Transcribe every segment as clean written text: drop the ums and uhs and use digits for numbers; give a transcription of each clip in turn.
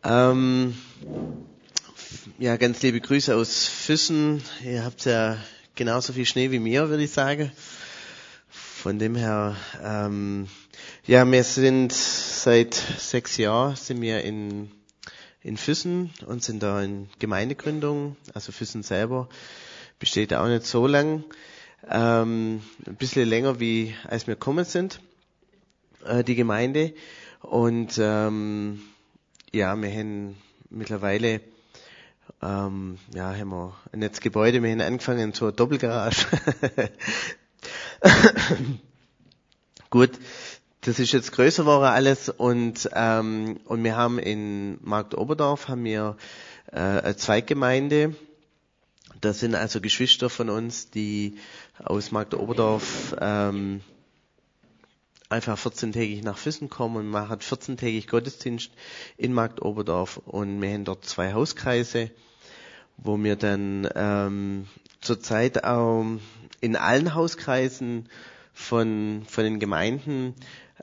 Ähm, ja, ganz liebe Grüße aus Füssen. Ihr habt ja genauso viel Schnee wie mir, würde ich sagen. Von dem her, ja, wir sind seit 6 Jahren sind wir in Füssen und sind da in Gemeindegründung. Also Füssen selber besteht auch nicht so lang. Ein bisschen länger wie als wir gekommen sind, die Gemeinde. Und ja, wir haben mittlerweile haben wir ein nettes Gebäude. Wir haben angefangen zur Doppelgarage. Gut, das ist jetzt größer geworden alles und wir haben in Marktoberdorf eine Zweiggemeinde. Das sind also Geschwister von uns, die aus Marktoberdorf einfach 14-tägig nach Füssen kommen und machen 14-tägig Gottesdienst in Marktoberdorf und wir haben dort 2 Hauskreise, wo wir dann zurzeit auch in allen Hauskreisen von den Gemeinden,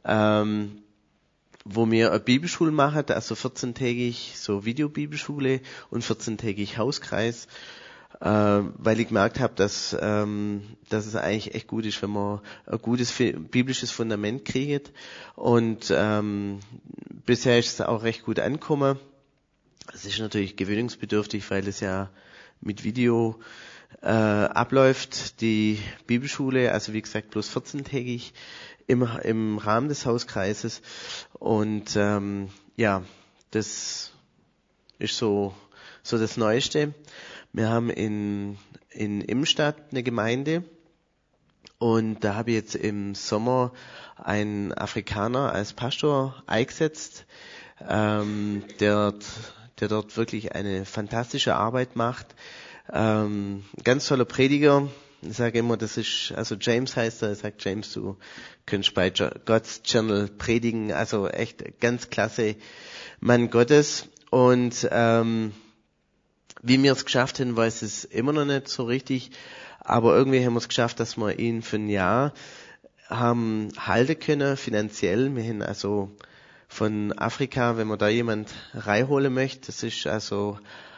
wo wir eine Bibelschule machen, also 14-tägig so Videobibelschule und 14-tägig Hauskreis, weil ich gemerkt habe, dass es eigentlich echt gut ist, wenn man ein gutes biblisches Fundament kriegt. Und bisher ist es auch recht gut angekommen. Es ist natürlich gewöhnungsbedürftig, weil es ja mit Video abläuft, die Bibelschule, also wie gesagt bloß 14-tägig im Rahmen des Hauskreises. Und ja, das ist so das Neueste. Wir haben in Imstadt eine Gemeinde und da habe ich jetzt im Sommer einen Afrikaner als Pastor eingesetzt, der dort wirklich eine fantastische Arbeit macht. Ganz toller Prediger. Ich sage immer, das ist, also James heißt er, sagt James, du könntest bei God's Channel predigen, also echt ganz klasse Mann Gottes. Und wie wir es geschafft haben, weiß es immer noch nicht so richtig, aber irgendwie haben wir es geschafft, dass wir ihn für ein Jahr haben halten können, finanziell. Wir haben also von Afrika, wenn man da jemand reinholen möchte, das ist also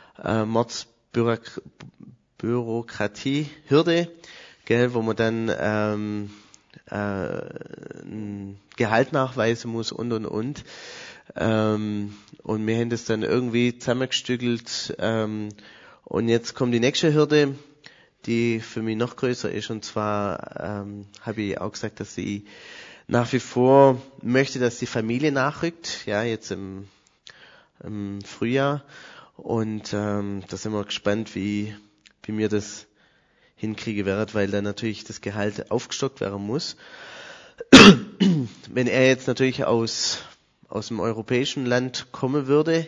Mordsbürokratie, Hürde, gell, wo man dann ein Gehalt nachweisen muss und. Und wir haben das dann irgendwie zusammengestückelt und jetzt kommt die nächste Hürde, die für mich noch größer ist, und zwar habe ich auch gesagt, dass ich nach wie vor möchte, dass die Familie nachrückt, ja, jetzt im Frühjahr, und da sind wir gespannt, wie mir das hinkriegen wird, weil dann natürlich das Gehalt aufgestockt werden muss. Wenn er jetzt natürlich aus dem europäischen Land kommen würde,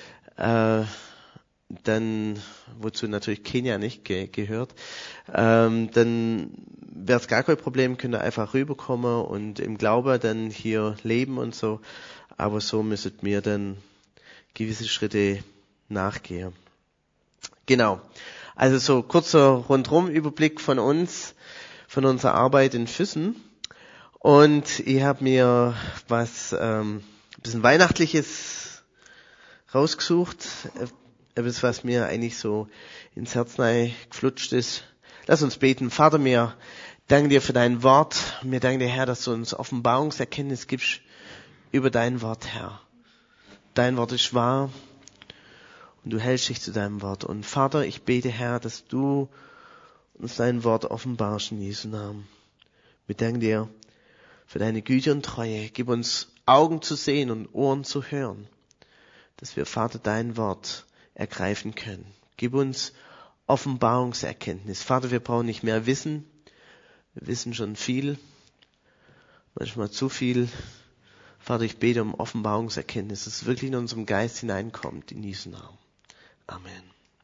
dann, wozu natürlich Kenia nicht gehört, dann wäre es gar kein Problem, könnte einfach rüberkommen und im Glauben dann hier leben und so, aber so müsstet mir dann gewisse Schritte nachgehen. Genau. Also so kurzer Rundrum-Überblick von uns, von unserer Arbeit in Füssen. Und ich habe mir was ein bisschen Weihnachtliches rausgesucht, etwas, was mir eigentlich so ins Herz geflutscht ist. Lass uns beten. Vater, wir danken dir für dein Wort. Wir danken dir, Herr, dass du uns Offenbarungserkenntnis gibst über dein Wort, Herr. Dein Wort ist wahr und du hältst dich zu deinem Wort. Und Vater, ich bete, Herr, dass du uns dein Wort offenbarst in Jesu Namen. Wir danken dir für deine Güte und Treue. Gib uns Augen zu sehen und Ohren zu hören, dass wir, Vater, dein Wort ergreifen können. Gib uns Offenbarungserkenntnis. Vater, wir brauchen nicht mehr Wissen. Wir wissen schon viel, manchmal zu viel. Vater, ich bete um Offenbarungserkenntnis, dass es wirklich in unserem Geist hineinkommt, in Jesu Namen. Amen.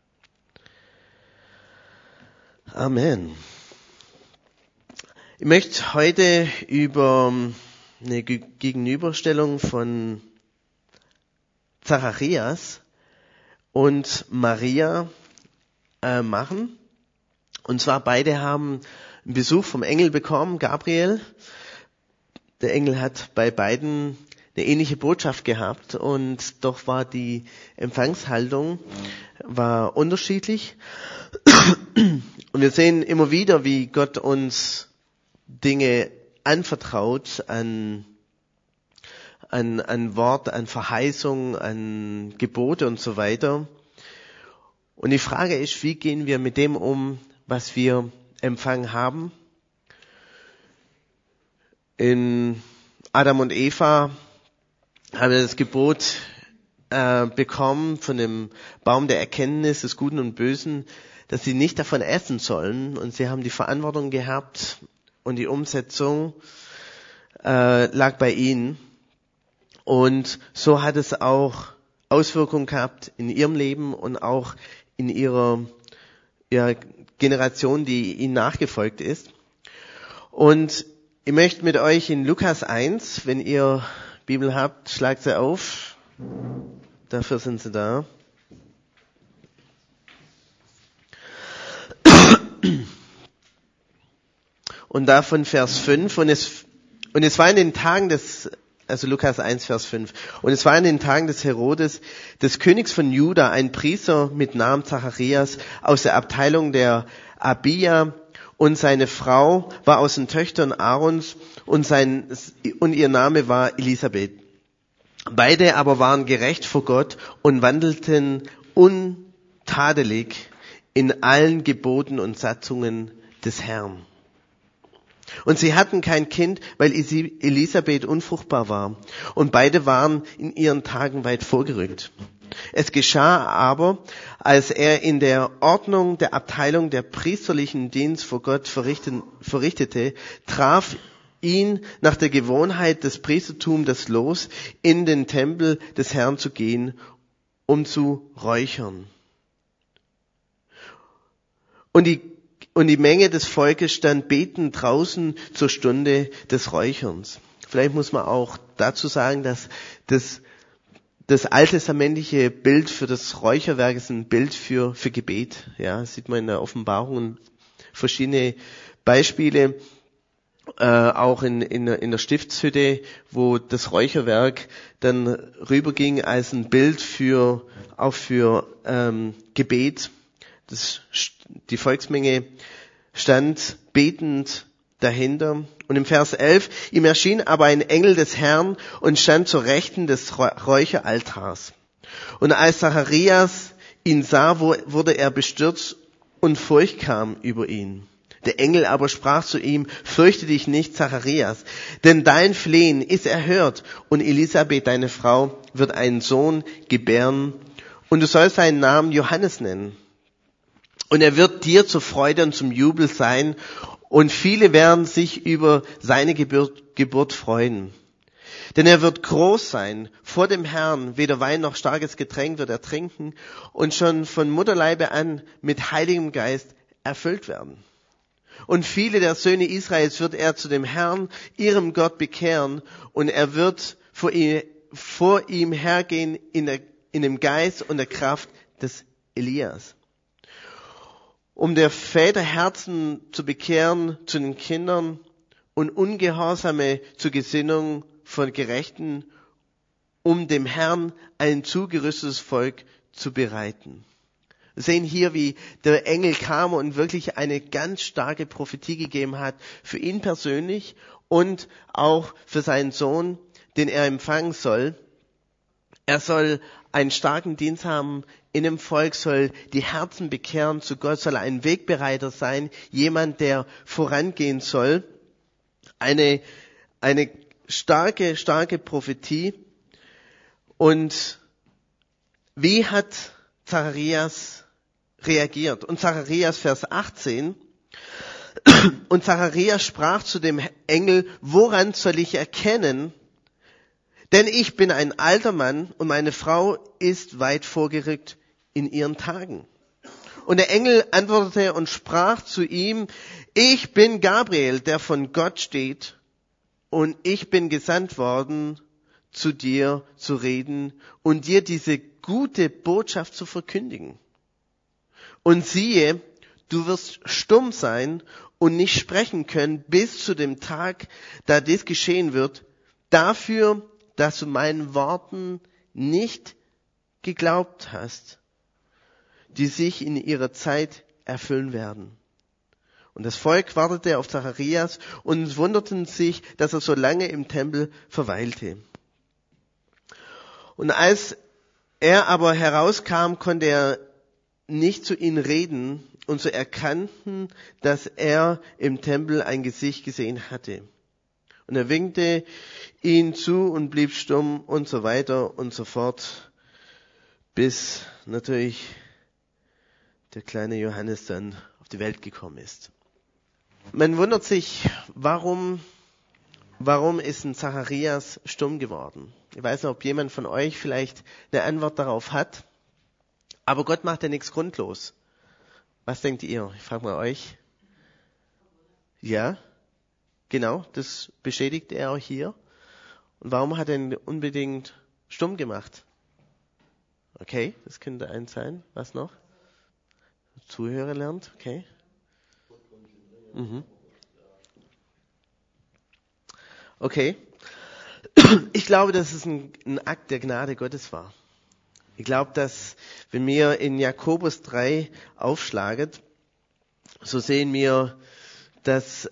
Amen. Ich möchte heute über eine Gegenüberstellung von Zacharias und Maria machen. Und zwar beide haben einen Besuch vom Engel bekommen, Gabriel. Der Engel hat bei beiden eine ähnliche Botschaft gehabt und doch war die Empfangshaltung war unterschiedlich. Und wir sehen immer wieder, wie Gott uns Dinge anvertraut an Wort, an Verheißung, an Gebote und so weiter. Und die Frage ist, wie gehen wir mit dem um, was wir empfangen haben? In Adam und Eva haben wir das Gebot bekommen von dem Baum der Erkenntnis des Guten und Bösen, dass sie nicht davon essen sollen. Und sie haben die Verantwortung gehabt und die Umsetzung lag bei ihnen. Und so hat es auch Auswirkungen gehabt in ihrem Leben und auch in ihrer Generation, die ihnen nachgefolgt ist. Und ich möchte mit euch in Lukas 1, wenn ihr Bibel habt, schlagt sie auf. Dafür sind sie da. Und davon Vers 5. Und es war in den Tagen also Lukas 1, Vers 5. Und es war in den Tagen des Herodes, des Königs von Juda, ein Priester mit Namen Zacharias aus der Abteilung der Abia, und seine Frau war aus den Töchtern Aarons und ihr Name war Elisabeth. Beide aber waren gerecht vor Gott und wandelten untadelig in allen Geboten und Satzungen des Herrn. Und sie hatten kein Kind, weil Elisabeth unfruchtbar war. Und beide waren in ihren Tagen weit vorgerückt. Es geschah aber, als er in der Ordnung der Abteilung der priesterlichen Dienst vor Gott verrichtete, traf ihn nach der Gewohnheit des Priestertums das Los, in den Tempel des Herrn zu gehen, um zu räuchern. Und die Menge des Volkes stand betend draußen zur Stunde des Räucherns. Vielleicht muss man auch dazu sagen, dass das alttestamentliche Bild für das Räucherwerk ist ein Bild für Gebet. Ja, das sieht man in der Offenbarung verschiedene Beispiele, auch in der Stiftshütte, wo das Räucherwerk dann rüberging als ein Bild für Gebet. Die Volksmenge stand betend dahinter. Und im Vers 11, ihm erschien aber ein Engel des Herrn und stand zur Rechten des Räucheraltars. Und als Zacharias ihn sah, wurde er bestürzt und Furcht kam über ihn. Der Engel aber sprach zu ihm, fürchte dich nicht, Zacharias, denn dein Flehen ist erhört und Elisabeth, deine Frau, wird einen Sohn gebären und du sollst seinen Namen Johannes nennen. Und er wird dir zur Freude und zum Jubel sein und viele werden sich über seine Geburt freuen. Denn er wird groß sein vor dem Herrn, weder Wein noch starkes Getränk wird er trinken und schon von Mutterleibe an mit Heiligem Geist erfüllt werden. Und viele der Söhne Israels wird er zu dem Herrn, ihrem Gott, bekehren und er wird vor ihm hergehen in dem Geist und der Kraft des Elias, um der Väter Herzen zu bekehren zu den Kindern und Ungehorsame zur Gesinnung von Gerechten, um dem Herrn ein zugerüstetes Volk zu bereiten. Wir sehen hier, wie der Engel kam und wirklich eine ganz starke Prophetie gegeben hat für ihn persönlich und auch für seinen Sohn, den er empfangen soll. Er soll einen starken Dienst haben in dem Volk, soll die Herzen bekehren zu Gott, soll ein Wegbereiter sein, jemand, der vorangehen soll. Eine starke Prophetie. Und wie hat Zacharias reagiert? Und Zacharias Vers 18. Und Zacharias sprach zu dem Engel, woran soll ich erkennen? Denn ich bin ein alter Mann und meine Frau ist weit vorgerückt in ihren Tagen. Und der Engel antwortete und sprach zu ihm, ich bin Gabriel, der von Gott steht, und ich bin gesandt worden, zu dir zu reden und dir diese gute Botschaft zu verkündigen. Und siehe, du wirst stumm sein und nicht sprechen können bis zu dem Tag, da dies geschehen wird. Dafür dass du meinen Worten nicht geglaubt hast, die sich in ihrer Zeit erfüllen werden. Und das Volk wartete auf Zacharias und wunderten sich, dass er so lange im Tempel verweilte. Und als er aber herauskam, konnte er nicht zu ihnen reden, und so erkannten, dass er im Tempel ein Gesicht gesehen hatte. Und er winkte ihnen zu und blieb stumm und so weiter und so fort, bis natürlich der kleine Johannes dann auf die Welt gekommen ist. Man wundert sich, warum ist ein Zacharias stumm geworden? Ich weiß nicht, ob jemand von euch vielleicht eine Antwort darauf hat, aber Gott macht ja nichts grundlos. Was denkt ihr? Ich frage mal euch. Ja, genau, das bestätigt er auch hier. Und warum hat er ihn unbedingt stumm gemacht? Okay, das könnte eins sein. Was noch? Zuhörer lernt, okay. Okay. Ich glaube, dass es ein Akt der Gnade Gottes war. Ich glaube, dass, wenn wir in Jakobus 3 aufschlagen, so sehen wir, dass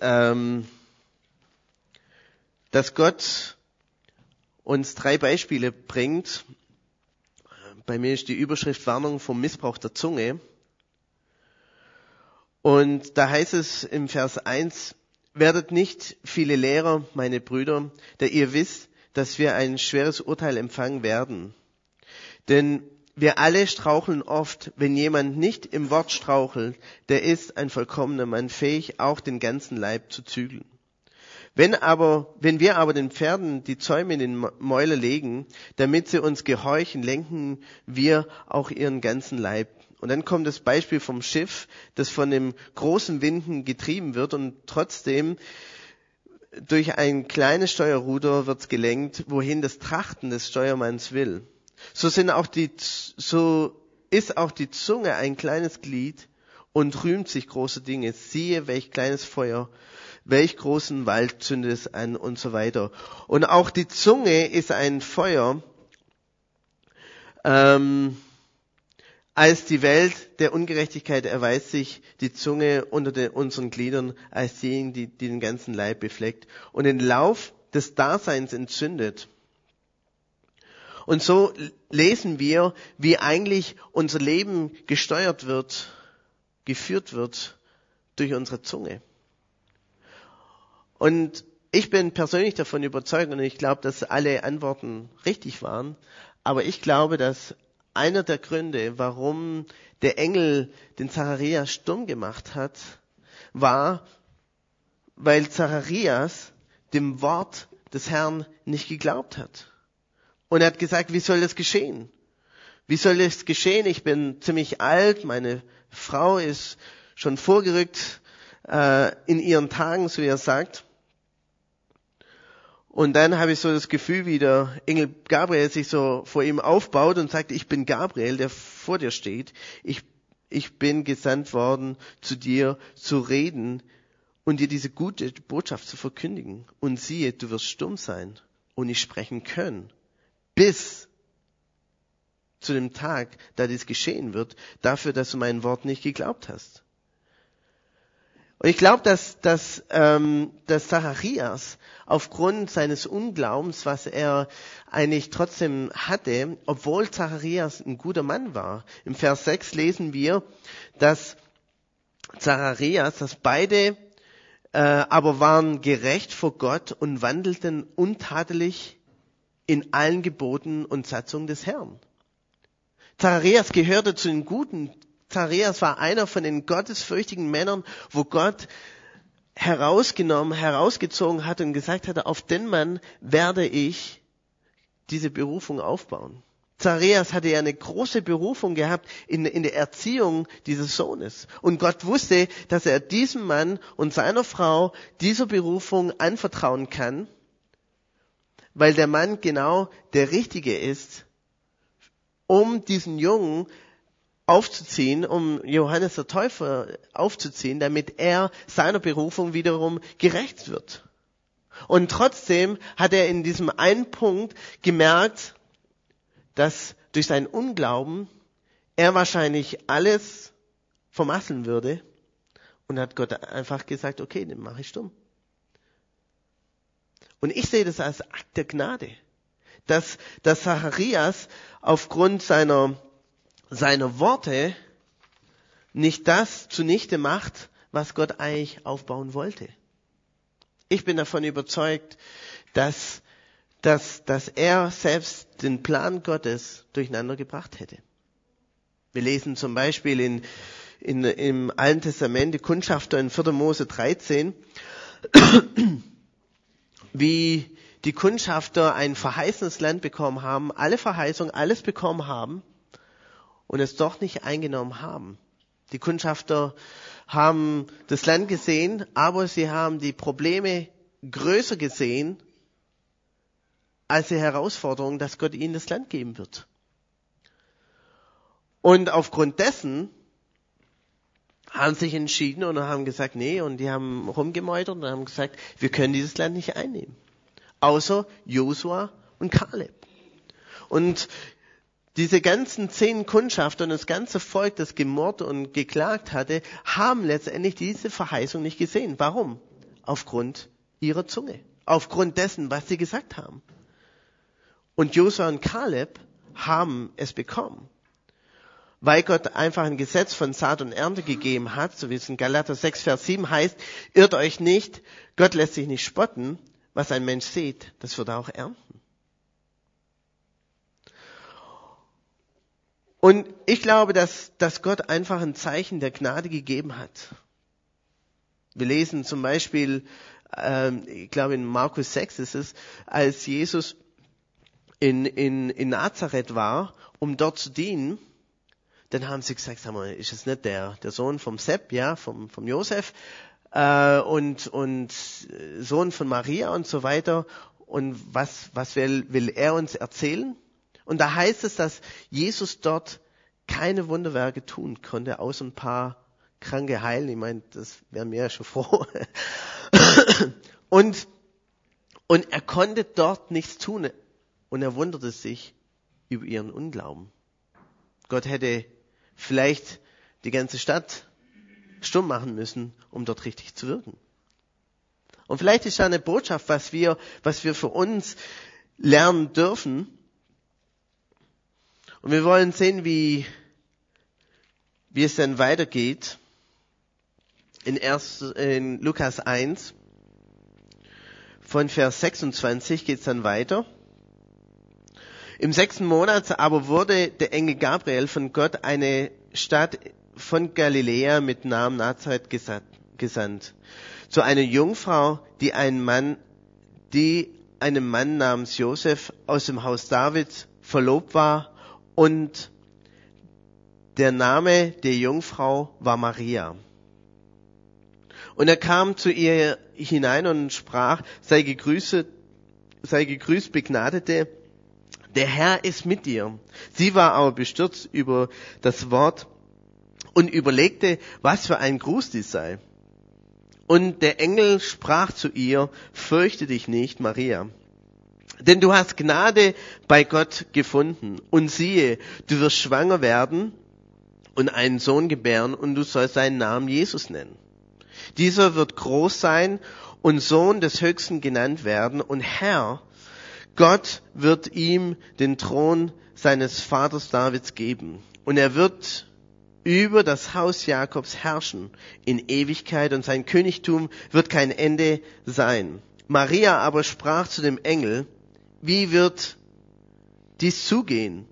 Gott uns 3 Beispiele bringt. Bei mir ist die Überschrift Warnung vom Missbrauch der Zunge. Und da heißt es im Vers 1, werdet nicht viele Lehrer, meine Brüder, da ihr wisst, dass wir ein schweres Urteil empfangen werden. Denn wir alle straucheln oft. Wenn jemand nicht im Wort strauchelt, der ist ein vollkommener Mann, fähig, auch den ganzen Leib zu zügeln. Wenn wir aber den Pferden die Zäume in den Mäuler legen, damit sie uns gehorchen, lenken wir auch ihren ganzen Leib. Und dann kommt das Beispiel vom Schiff, das von dem großen Winden getrieben wird und trotzdem durch ein kleines Steuerruder wird's gelenkt, wohin das Trachten des Steuermanns will. So ist auch die Zunge ein kleines Glied und rühmt sich große Dinge. Siehe, welch kleines Feuer, welch großen Wald zündet es an und so weiter. Und auch die Zunge ist ein Feuer, als die Welt der Ungerechtigkeit erweist sich die Zunge unter unseren Gliedern als diejenigen, die den ganzen Leib befleckt und den Lauf des Daseins entzündet. Und so lesen wir, wie eigentlich unser Leben gesteuert wird, geführt wird durch unsere Zunge. Und ich bin persönlich davon überzeugt und ich glaube, dass alle Antworten richtig waren, aber ich glaube, dass einer der Gründe, warum der Engel den Zacharias stumm gemacht hat, war, weil Zacharias dem Wort des Herrn nicht geglaubt hat. Und er hat gesagt, wie soll das geschehen? Wie soll das geschehen? Ich bin ziemlich alt, meine Frau ist schon vorgerückt in ihren Tagen, so wie er sagt. Und dann habe ich so das Gefühl, wie der Engel Gabriel sich so vor ihm aufbaut und sagt, ich bin Gabriel, der vor dir steht. Ich bin gesandt worden, zu dir zu reden und dir diese gute Botschaft zu verkündigen. Und siehe, du wirst stumm sein und nicht sprechen können. Bis zu dem Tag, da dies geschehen wird, dafür, dass du mein Wort nicht geglaubt hast. Und ich glaube, dass Zacharias aufgrund seines Unglaubens, was er eigentlich trotzdem hatte, obwohl Zacharias ein guter Mann war. Im Vers 6 lesen wir, dass beide aber waren gerecht vor Gott und wandelten untadelig in allen Geboten und Satzungen des Herrn. Zacharias gehörte zu den Guten. Zacharias war einer von den gottesfürchtigen Männern, wo Gott herausgezogen hat und gesagt hatte, auf den Mann werde ich diese Berufung aufbauen. Zacharias hatte ja eine große Berufung gehabt in der Erziehung dieses Sohnes. Und Gott wusste, dass er diesem Mann und seiner Frau dieser Berufung anvertrauen kann, weil der Mann genau der Richtige ist, um diesen Jungen aufzuziehen, um Johannes der Täufer aufzuziehen, damit er seiner Berufung wiederum gerecht wird. Und trotzdem hat er in diesem einen Punkt gemerkt, dass durch seinen Unglauben er wahrscheinlich alles vermasseln würde, und hat Gott einfach gesagt, okay, dann mache ich stumm. Und ich sehe das als Akt der Gnade, dass Zacharias aufgrund seiner Worte nicht das zunichte macht, was Gott eigentlich aufbauen wollte. Ich bin davon überzeugt, dass er selbst den Plan Gottes durcheinander gebracht hätte. Wir lesen zum Beispiel im Alten Testament, die Kundschafter in 4. Mose 13, wie die Kundschafter ein verheißenes Land bekommen haben, alle Verheißungen, alles bekommen haben und es doch nicht eingenommen haben. Die Kundschafter haben das Land gesehen, aber sie haben die Probleme größer gesehen als die Herausforderung, dass Gott ihnen das Land geben wird. Und aufgrund dessen haben sich entschieden und haben gesagt, nee, und die haben rumgemeutert und haben gesagt, wir können dieses Land nicht einnehmen. Außer Josua und Kaleb. Und diese ganzen 10 Kundschafter und das ganze Volk, das gemurrt und geklagt hatte, haben letztendlich diese Verheißung nicht gesehen. Warum? Aufgrund ihrer Zunge. Aufgrund dessen, was sie gesagt haben. Und Josua und Kaleb haben es bekommen. Weil Gott einfach ein Gesetz von Saat und Ernte gegeben hat, so wie es in Galater 6, Vers 7 heißt, irrt euch nicht, Gott lässt sich nicht spotten, was ein Mensch sieht, das wird er auch ernten. Und ich glaube, dass Gott einfach ein Zeichen der Gnade gegeben hat. Wir lesen zum Beispiel, ich glaube in Markus 6 ist es, als Jesus in Nazareth war, um dort zu dienen, dann haben sie gesagt, sag mal, ist es nicht der Sohn vom Sepp, ja, vom Josef, und Sohn von Maria und so weiter. Und was will er uns erzählen? Und da heißt es, dass Jesus dort keine Wunderwerke tun konnte, außer ein paar Kranke heilen. Ich meine, das wären wir ja schon froh. Und er konnte dort nichts tun. Und er wunderte sich über ihren Unglauben. Gott hätte vielleicht die ganze Stadt stumm machen müssen, um dort richtig zu wirken. Und vielleicht ist da eine Botschaft, was wir für uns lernen dürfen. Und wir wollen sehen, wie es dann weitergeht. In Lukas 1, von Vers 26 geht es dann weiter. Im 6. Monat aber wurde der Engel Gabriel von Gott eine Stadt von Galiläa mit Namen Nazareth gesandt. Zu einer Jungfrau, die einem Mann namens Josef aus dem Haus Davids verlobt war, und der Name der Jungfrau war Maria. Und er kam zu ihr hinein und sprach, sei gegrüßt, Begnadete, der Herr ist mit dir. Sie war aber bestürzt über das Wort und überlegte, was für ein Gruß dies sei. Und der Engel sprach zu ihr, fürchte dich nicht, Maria, denn du hast Gnade bei Gott gefunden. Und siehe, du wirst schwanger werden und einen Sohn gebären, und du sollst seinen Namen Jesus nennen. Dieser wird groß sein und Sohn des Höchsten genannt werden, und Herr, Gott wird ihm den Thron seines Vaters Davids geben. Und er wird über das Haus Jakobs herrschen in Ewigkeit, und sein Königtum wird kein Ende sein. Maria aber sprach zu dem Engel, wie wird dies zugehen?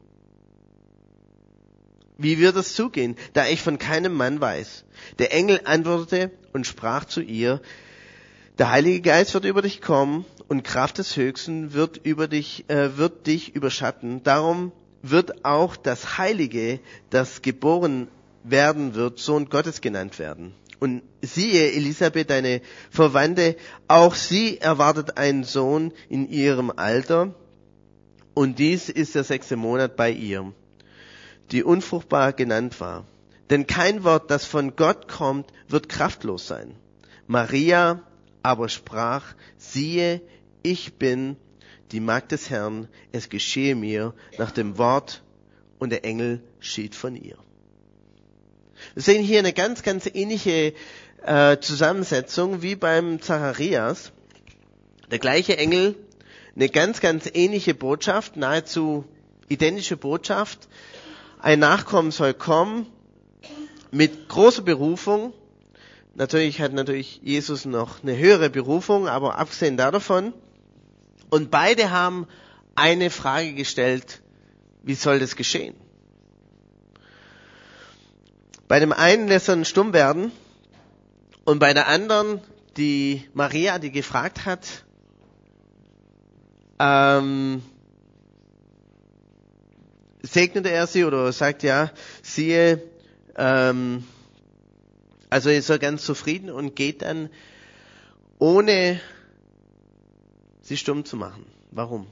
Wie wird es zugehen, da ich von keinem Mann weiß? Der Engel antwortete und sprach zu ihr, der Heilige Geist wird über dich kommen und Kraft des Höchsten wird dich überschatten. Darum wird auch das Heilige, das geboren werden wird, Sohn Gottes genannt werden. Und siehe, Elisabeth, deine Verwandte, auch sie erwartet einen Sohn in ihrem Alter. Und dies ist der 6. Monat bei ihr, die unfruchtbar genannt war. Denn kein Wort, das von Gott kommt, wird kraftlos sein. Maria aber sprach, siehe, ich bin die Magd des Herrn, es geschehe mir nach dem Wort, und der Engel schied von ihr. Wir sehen hier eine ganz, ganz ähnliche Zusammensetzung wie beim Zacharias. Der gleiche Engel, eine ganz, ganz ähnliche Botschaft, nahezu identische Botschaft. Ein Nachkommen soll kommen mit großer Berufung. Natürlich hat Jesus noch eine höhere Berufung, aber abgesehen davon. Und beide haben eine Frage gestellt: Wie soll das geschehen? Bei dem einen lässt er ihn stumm werden und bei der anderen, die Maria, die gefragt hat, segnete er sie oder sagt, ja, siehe, also ist er ganz zufrieden und geht dann, ohne sie stumm zu machen. Warum?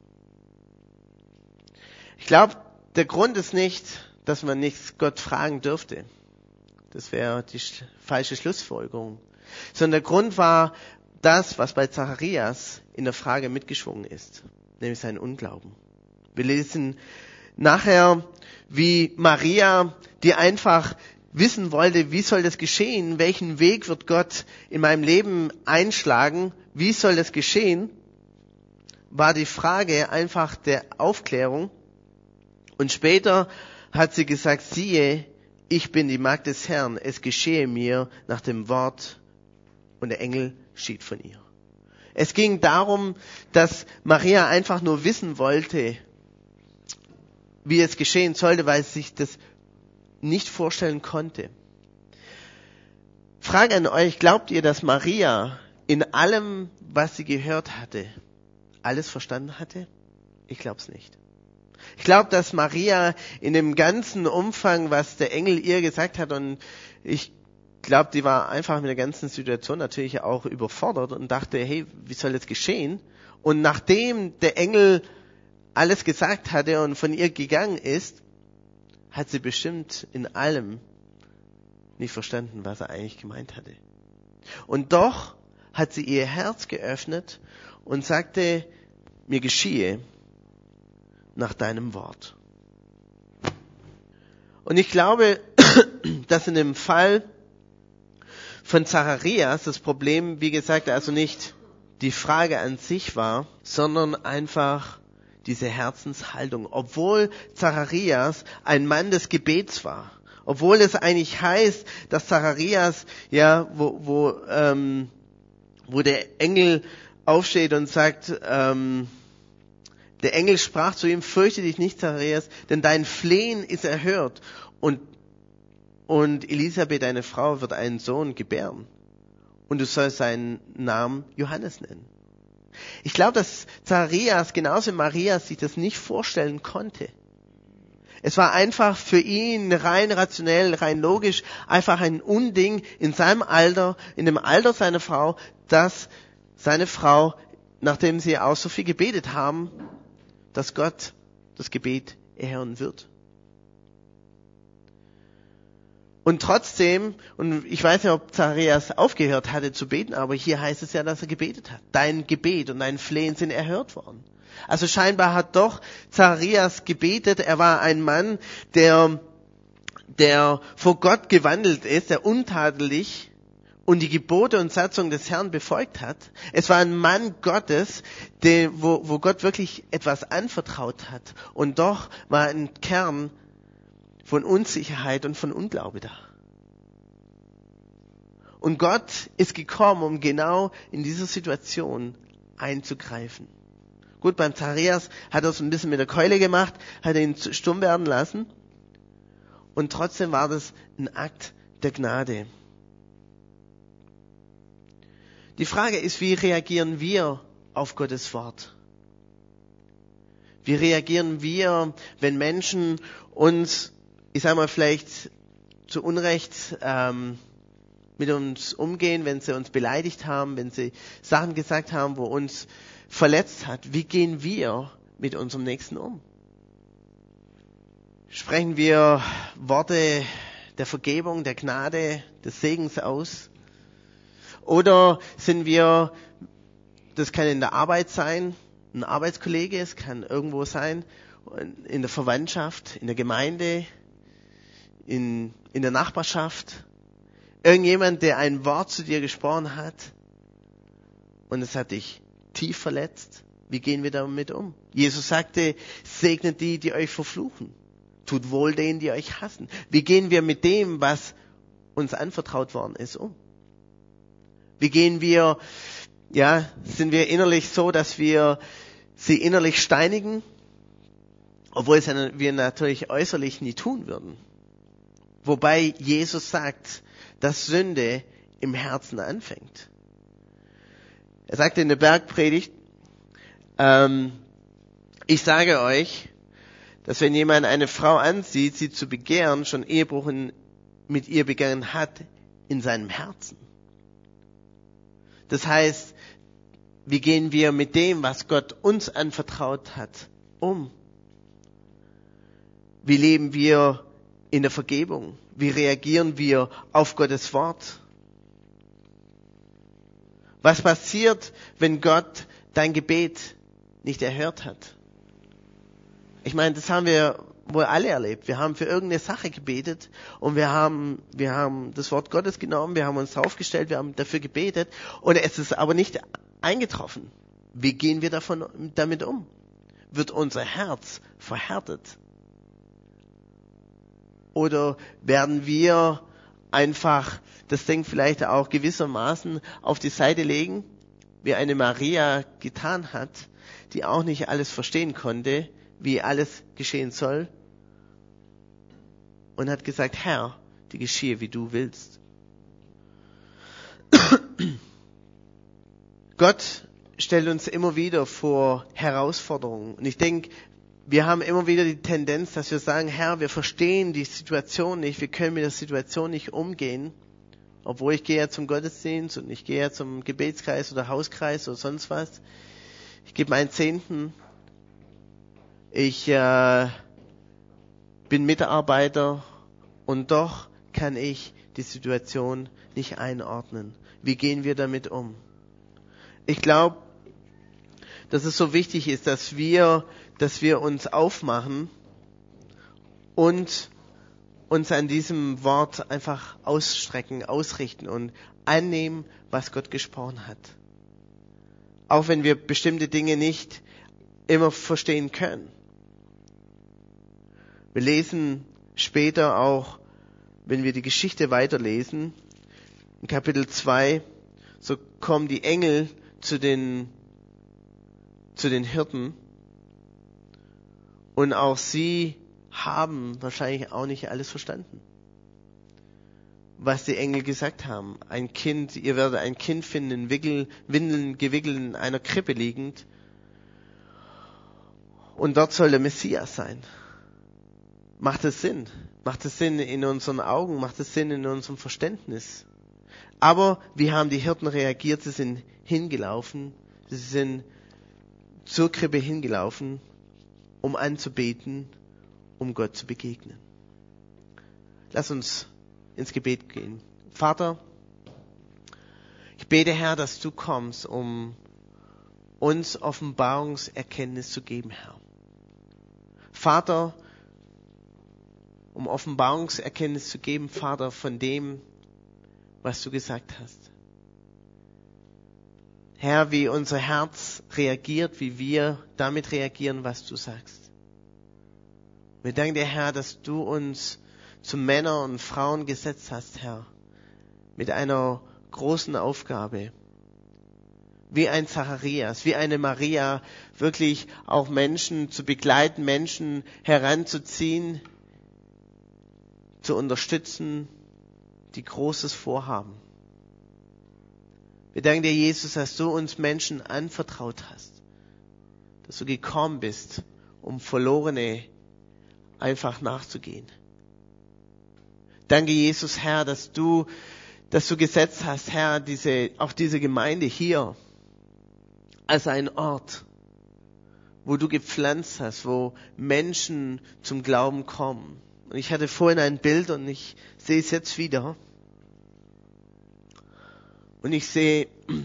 Ich glaube, der Grund ist nicht, dass man nichts Gott fragen dürfte. Das wäre die falsche Schlussfolgerung. Sondern der Grund war das, was bei Zacharias in der Frage mitgeschwungen ist, nämlich sein Unglauben. Wir lesen nachher, wie Maria, die einfach wissen wollte, wie soll das geschehen, welchen Weg wird Gott in meinem Leben einschlagen, wie soll das geschehen, war die Frage einfach der Aufklärung. Und später hat sie gesagt, siehe, ich bin die Magd des Herrn, es geschehe mir nach dem Wort, und der Engel schied von ihr. Es ging darum, dass Maria einfach nur wissen wollte, wie es geschehen sollte, weil sie sich das nicht vorstellen konnte. Frage an euch, glaubt ihr, dass Maria in allem, was sie gehört hatte, alles verstanden hatte? Ich glaube es nicht. Ich glaube, dass Maria in dem ganzen Umfang, was der Engel ihr gesagt hat, und ich glaube, die war einfach mit der ganzen Situation natürlich auch überfordert und dachte, hey, wie soll das geschehen? Und nachdem der Engel alles gesagt hatte und von ihr gegangen ist, hat sie bestimmt in allem nicht verstanden, was er eigentlich gemeint hatte. Und doch hat sie ihr Herz geöffnet und sagte, mir geschiehe nach deinem Wort. Und ich glaube, dass in dem Fall von Zacharias das Problem, wie gesagt, also nicht die Frage an sich war, sondern einfach diese Herzenshaltung. Obwohl Zacharias ein Mann des Gebets war, obwohl es eigentlich heißt, dass Zacharias, ja, wo der Engel aufsteht und sagt, der Engel sprach zu ihm, fürchte dich nicht, Zacharias, denn dein Flehen ist erhört. Und Elisabeth, deine Frau, wird einen Sohn gebären. Und du sollst seinen Namen Johannes nennen. Ich glaube, dass Zacharias, genauso wie Maria, sich das nicht vorstellen konnte. Es war einfach für ihn rein rationell, rein logisch, einfach ein Unding in seinem Alter, in dem Alter seiner Frau, dass seine Frau, nachdem sie auch so viel gebetet haben, dass Gott das Gebet erhören wird. Und trotzdem, und ich weiß nicht, ob Zacharias aufgehört hatte zu beten, aber hier heißt es ja, dass er gebetet hat. Dein Gebet und dein Flehen sind erhört worden. Also scheinbar hat doch Zacharias gebetet. Er war ein Mann, der vor Gott gewandelt ist, der untadelig und die Gebote und Satzungen des Herrn befolgt hat. Es war ein Mann Gottes, wo Gott wirklich etwas anvertraut hat. Und doch war ein Kern von Unsicherheit und von Unglaube da. Und Gott ist gekommen, um genau in dieser Situation einzugreifen. Gut, beim Zacharias hat er es ein bisschen mit der Keule gemacht, hat er ihn stumm werden lassen. Und trotzdem war das ein Akt der Gnade. Die Frage ist, wie reagieren wir auf Gottes Wort? Wie reagieren wir, wenn Menschen uns, ich sag mal, vielleicht zu Unrecht mit uns umgehen, wenn sie uns beleidigt haben, wenn sie Sachen gesagt haben, wo uns verletzt hat? Wie gehen wir mit unserem Nächsten um? Sprechen wir Worte der Vergebung, der Gnade, des Segens aus? Oder sind wir, das kann in der Arbeit sein, ein Arbeitskollege, es kann irgendwo sein, in der Verwandtschaft, in der Gemeinde, in der Nachbarschaft. Irgendjemand, der ein Wort zu dir gesprochen hat und es hat dich tief verletzt. Wie gehen wir damit um? Jesus sagte, segnet die, die euch verfluchen. Tut wohl denen, die euch hassen. Wie gehen wir mit dem, was uns anvertraut worden ist, um? Wie gehen wir, sind wir innerlich so, dass wir sie innerlich steinigen, obwohl es wir natürlich äußerlich nie tun würden. Wobei Jesus sagt, dass Sünde im Herzen anfängt. Er sagte in der Bergpredigt, ich sage euch, dass wenn jemand eine Frau ansieht, sie zu begehren, schon Ehebruch mit ihr begangen hat in seinem Herzen. Das heißt, wie gehen wir mit dem, was Gott uns anvertraut hat, um? Wie leben wir in der Vergebung? Wie reagieren wir auf Gottes Wort? Was passiert, wenn Gott dein Gebet nicht erhört hat? Ich meine, das haben wir wohl alle erlebt. Wir haben für irgendeine Sache gebetet und wir haben das Wort Gottes genommen, wir haben uns draufgestellt, wir haben dafür gebetet und es ist aber nicht eingetroffen. Wie gehen wir damit um? Wird unser Herz verhärtet? Oder werden wir einfach das Ding vielleicht auch gewissermaßen auf die Seite legen, wie eine Maria getan hat, die auch nicht alles verstehen konnte, wie alles geschehen soll, und hat gesagt, Herr, die geschehe, wie du willst. Gott stellt uns immer wieder vor Herausforderungen. Und ich denke, wir haben immer wieder die Tendenz, dass wir sagen, Herr, wir verstehen die Situation nicht, wir können mit der Situation nicht umgehen. Obwohl ich gehe ja zum Gottesdienst und ich gehe ja zum Gebetskreis oder Hauskreis oder sonst was. Ich gebe meinen Zehnten. Ich bin Mitarbeiter und doch kann ich die Situation nicht einordnen. Wie gehen wir damit um? Ich glaube, dass es so wichtig ist, dass wir uns aufmachen und uns an diesem Wort einfach ausstrecken, ausrichten und annehmen, was Gott gesprochen hat. Auch wenn wir bestimmte Dinge nicht immer verstehen können. Wir lesen später auch, wenn wir die Geschichte weiterlesen, in Kapitel 2, so kommen die Engel zu den Hirten und auch sie haben wahrscheinlich auch nicht alles verstanden, was die Engel gesagt haben. Ihr werdet ein Kind finden, Windeln gewickelt in einer Krippe liegend, und dort soll der Messias sein. Macht es Sinn? Macht es Sinn in unseren Augen? Macht es Sinn in unserem Verständnis? Aber wie haben die Hirten reagiert? Sie sind hingelaufen, sie sind zur Krippe hingelaufen, um anzubeten, um Gott zu begegnen. Lass uns ins Gebet gehen. Vater, ich bete, Herr, dass du kommst, um uns Offenbarungserkenntnis zu geben, Herr. Vater, um Offenbarungserkenntnis zu geben, Vater, von dem, was du gesagt hast. Herr, wie unser Herz reagiert, wie wir damit reagieren, was du sagst. Wir danken dir, Herr, dass du uns zu Männern und Frauen gesetzt hast, Herr, mit einer großen Aufgabe. Wie ein Zacharias, wie eine Maria, wirklich auch Menschen zu begleiten, Menschen heranzuziehen, zu unterstützen, die Großes vorhaben. Wir danken dir, Jesus, dass du uns Menschen anvertraut hast, dass du gekommen bist, um Verlorene einfach nachzugehen. Danke, Jesus, Herr, dass du gesetzt hast, Herr, auch diese Gemeinde hier als ein Ort, wo du gepflanzt hast, wo Menschen zum Glauben kommen. Und ich hatte vorhin ein Bild und ich sehe es jetzt wieder. Und ich sehe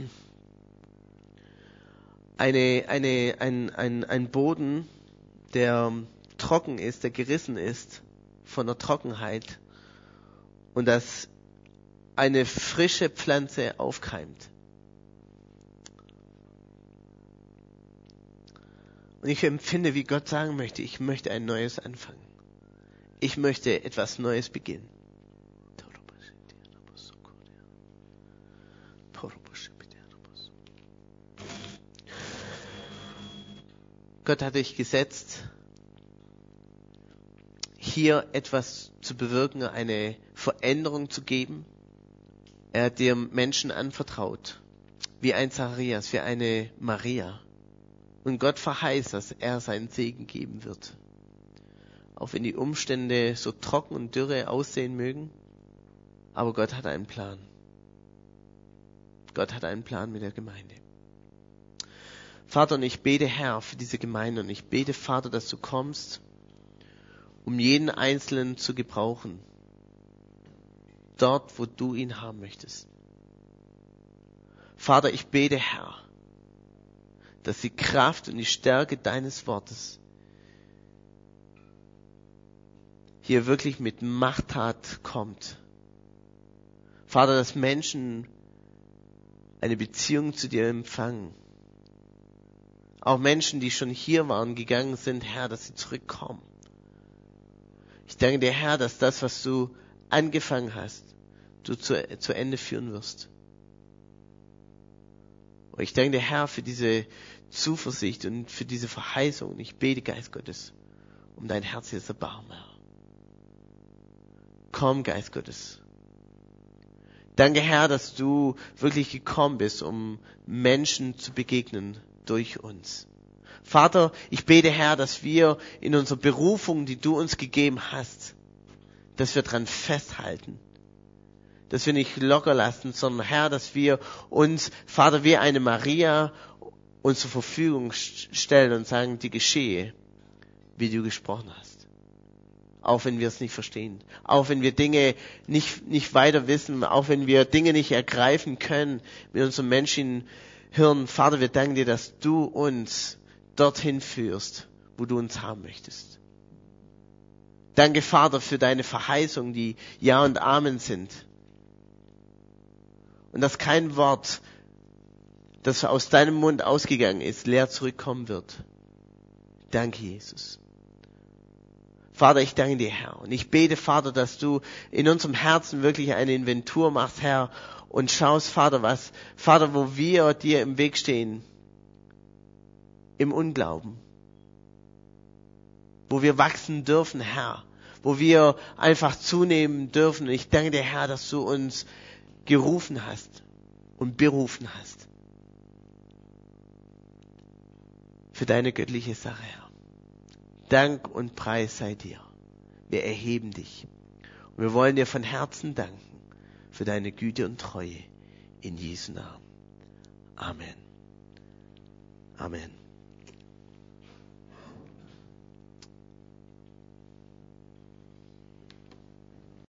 einen Boden, der trocken ist, der gerissen ist von der Trockenheit und dass eine frische Pflanze aufkeimt. Und ich empfinde, wie Gott sagen möchte, ich möchte ein neues anfangen. Ich möchte etwas Neues beginnen. Gott hat dich gesetzt, hier etwas zu bewirken, eine Veränderung zu geben. Er hat dir Menschen anvertraut, wie ein Zacharias, wie eine Maria. Und Gott verheißt, dass er seinen Segen geben wird. Auch wenn die Umstände so trocken und dürre aussehen mögen, aber Gott hat einen Plan. Gott hat einen Plan mit der Gemeinde. Vater, und ich bete, Herr, für diese Gemeinde, und ich bete, Vater, dass du kommst, um jeden Einzelnen zu gebrauchen. Dort, wo du ihn haben möchtest. Vater, ich bete, Herr, dass die Kraft und die Stärke deines Wortes hier wirklich mit Machttat kommt. Vater, dass Menschen eine Beziehung zu dir empfangen. Auch Menschen, die schon hier waren, gegangen sind, Herr, dass sie zurückkommen. Ich danke dir, Herr, dass das, was du angefangen hast, du zu Ende führen wirst. Und ich danke dir, Herr, für diese Zuversicht und für diese Verheißung. Und ich bete, Geist Gottes, um dein herzliches Erbarmen, Herr. Komm, Geist Gottes. Danke, Herr, dass du wirklich gekommen bist, um Menschen zu begegnen durch uns. Vater, ich bete, Herr, dass wir in unserer Berufung, die du uns gegeben hast, dass wir dran festhalten. Dass wir nicht locker lassen, sondern, Herr, dass wir uns, Vater, wie eine Maria uns zur Verfügung stellen und sagen, die geschehe, wie du gesprochen hast. Auch wenn wir es nicht verstehen. Auch wenn wir Dinge nicht weiter wissen. Auch wenn wir Dinge nicht ergreifen können mit unserem menschlichen Hirn. Vater, wir danken dir, dass du uns dorthin führst, wo du uns haben möchtest. Danke, Vater, für deine Verheißungen, die Ja und Amen sind. Und dass kein Wort, das aus deinem Mund ausgegangen ist, leer zurückkommen wird. Danke, Jesus. Vater, ich danke dir, Herr. Und ich bete, Vater, dass du in unserem Herzen wirklich eine Inventur machst, Herr, und schaust, Vater, wo wir dir im Weg stehen, im Unglauben, wo wir wachsen dürfen, Herr, wo wir einfach zunehmen dürfen. Und ich danke dir, Herr, dass du uns gerufen hast und berufen hast für deine göttliche Sache, Herr. Dank und Preis sei dir. Wir erheben dich. Und wir wollen dir von Herzen danken für deine Güte und Treue. In Jesu Namen. Amen. Amen.